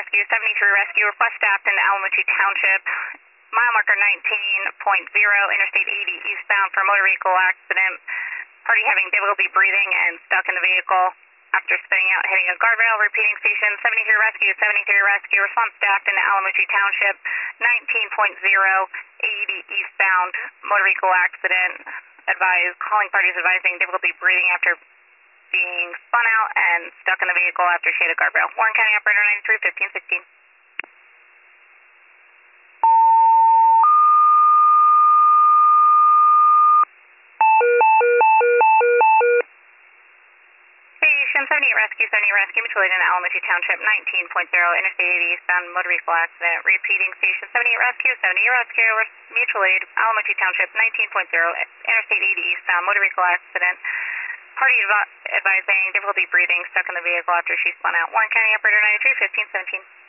Rescue, 73 Rescue, request staff in Alamucci Township, mile marker 19.0, Interstate 80 eastbound for motor vehicle accident. Party having difficulty breathing and stuck in the vehicle after spinning out, hitting a guardrail. Repeating station 73 Rescue, 73 Rescue, response staff in Alamucci Township, 19.0, 80 eastbound, motor vehicle accident. Calling parties advising difficulty breathing after being spun out and stuck in the vehicle after she hit a guardrail. Warren County Operator 93, 1516. Station 78 Rescue, 78 Rescue, mutual aid in Alamucci Township, 19.0, Interstate 80 eastbound, motor vehicle accident. Repeating station 78 Rescue, 78 Rescue, mutual aid, Alamucci Township, 19.0, Interstate 80 eastbound, motor vehicle accident. Party advising difficulty breathing, stuck in the vehicle after she spun out. Warren County Operator 93, 1517.